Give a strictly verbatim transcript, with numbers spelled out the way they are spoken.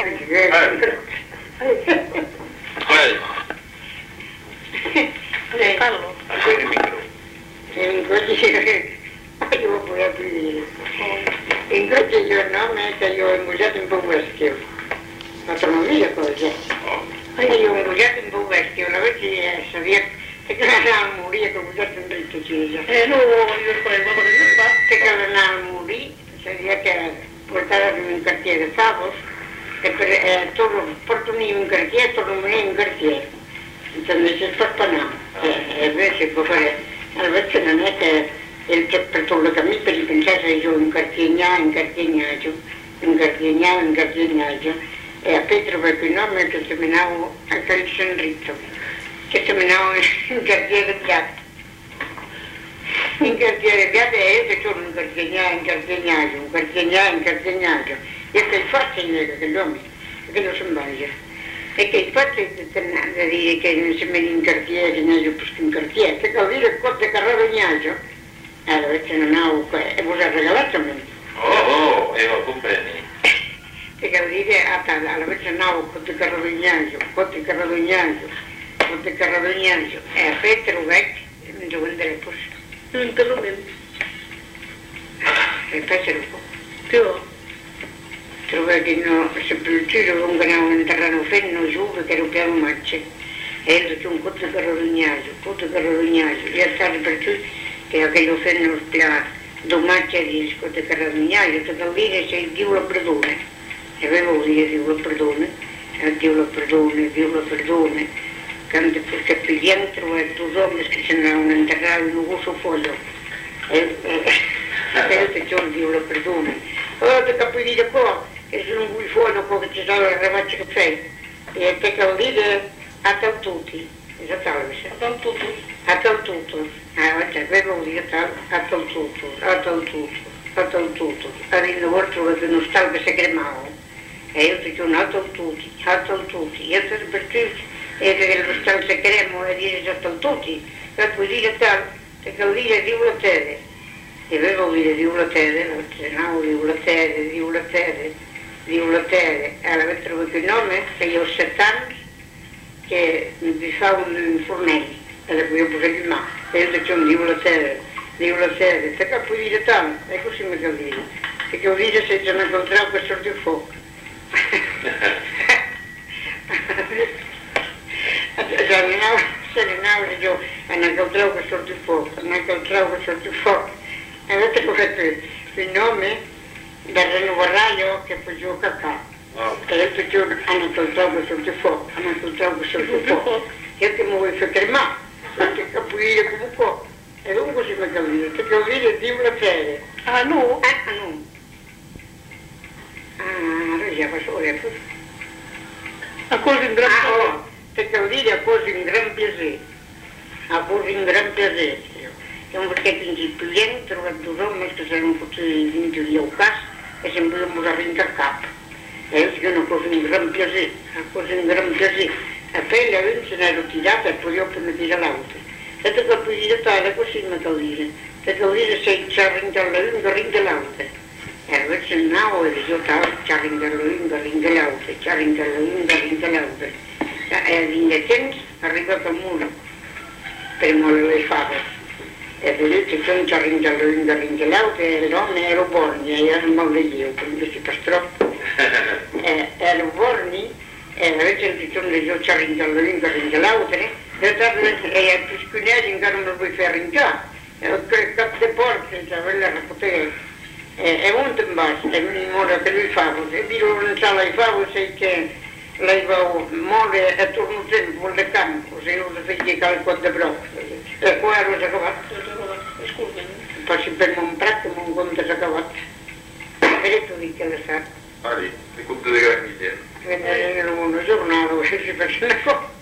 Qual? Ne parlo. Accende il micro. Io pure aprire. In questi giorni che io ho mangiato un po' vecchio. Ma sono mia cosa. Io ho mangiato un po' vecchio, la vecchia sabia che la morire che ho mangiato un dritto chiesa. Eh, no, io poi mamma che fa. Che la morire, sabia che portare in un quartiere Favos, e per eh, torno, portano in un quartiere, torno in un quartiere. Insomma, si spostano. E invece può fare, allora non è che il per tutto che mi per pensare io in cartigna, in cartignaggio, in cartigna, in cartignaggio, e a Pietro per il nome che seminavo a Calcenritto, che seminavo in cartiere Piatto. In cartiere Piatto e io che sono in cartigna, in cartignaggio, in cartigna, in cartignaggio, e che il fatto è che l'uomo, che non si sbaglia. E che il fatto è di dire che non si mette in cartiere, non è più in cartiere, che vuol dire che carrognaggio. Allora, se non ho, e voi ha regalato a me. Oh, oh, e lo compreni. Che vuol dire, allora, se non ho, quanto carrognaggio, quanto carrognaggio, quanto carrognaggio, e a Pietro vecchio, non devo andare a posto. Non te lo mento. E poi se lo può. Più. Trova che no, se per il giro vengono a entrare un fenno giù, perché lo piano macce. E io c'è un quanto carrognaggio, quanto carrognaggio, e a stare per giù, che aquello fenno spia domaccia di scotte carrognaggio, che vuol dire se Dio lo perdona. E avevo dire Dio lo perdona, e Dio lo perdona, Dio lo perdona. Quando perché più dentro e due uomini che se ne hanno entrato in un gusto foglio. E io che c'è Dio lo perdona. Allora che capire qua, che sono un fuoco qua che ci sono le ragazze che fai. E che vuol dire a tal tutti. Esattamente. A tal tutto. A tal tutto. Ah, cioè, quello vuol dire a tal tutto, a tal tutto, a tal tutto. Arrivo oltre che non stavo che si cremavo. E io ti dico a tal tutti, a tal tutti. Io ti perché e che lo stavo se cremo e dire a tal tutti. E poi dire tal, che vuol dire Dio la terra. E avevo dire Dio la terra, no, Dio la terra, Dio la terra, Dio la terra. Allora avevo trovato il nome, che io ho sette anni, che mi fa un fornello. E poi io pure il mare. E io c'è un Dio la terra, Dio la terra. Se che puoi dire tanto, e così mi vuol dire. E che vuol dire se c'è una contrao che sorge il fuoco. Se ne navi io, e una contrao che sorge il fuoco, una contrao che sorge il fuoco. E avete capito il nome del rinnovaio che poi giù a cacà. E io ti giuro, hanno contrao che sorge il fuoco, hanno contrao che sorge il fuoco. Io che mi vuoi far cremare, perché capire comunque. E dunque si mi capire, che vuol dire Dio la terra. Ah, no? Ah, no. Ah, allora già faccio ora. A cosa in gran Ah, oh, che vuol dire a cosa in gran piacere. A cosa in gran piacere. Io perché in più dentro, a due uomini che sono potuti vinto di Aucas, e sempre abbiamo arrincato a capo. E io dico una cosa in gran piacere, una cosa in gran piacere. E poi la gente se ne è ritirata e poi io mi tira l'auto. E tu puoi dire tale così mi vuol dire. Che vuol dire se ci arrinca la lingua, arrinca l'auto. E invece no, io ci arrinca la lingua, arrinca l'auto, ci arrinca la lingua, arrinca l'auto. E all'indietro arriva al muro, per non le fare. E vedete che ci arrinca la lingua, arrinca l'auto, e l'uomo era Borni, e era male io, quindi si pastrò. Era Borni, e invece che io ci arrinca la lingua, arrinca l'auto, e a piscinare in gara non vuoi fare arrincare. E ho creato le porte, cioè quella era potere. E un tempo, e mi muore per il favo, e dico non sa lei favo, sei che lei va muore e torna tempo al campo, se non si fai calco di brocco. E qua ero già cavato. Scusami. Passi per un prato, ma un conto già cavato. E tu dici che le sa. Ah lì, le conto delle gramiglie. E non giornale, si faceva una cosa.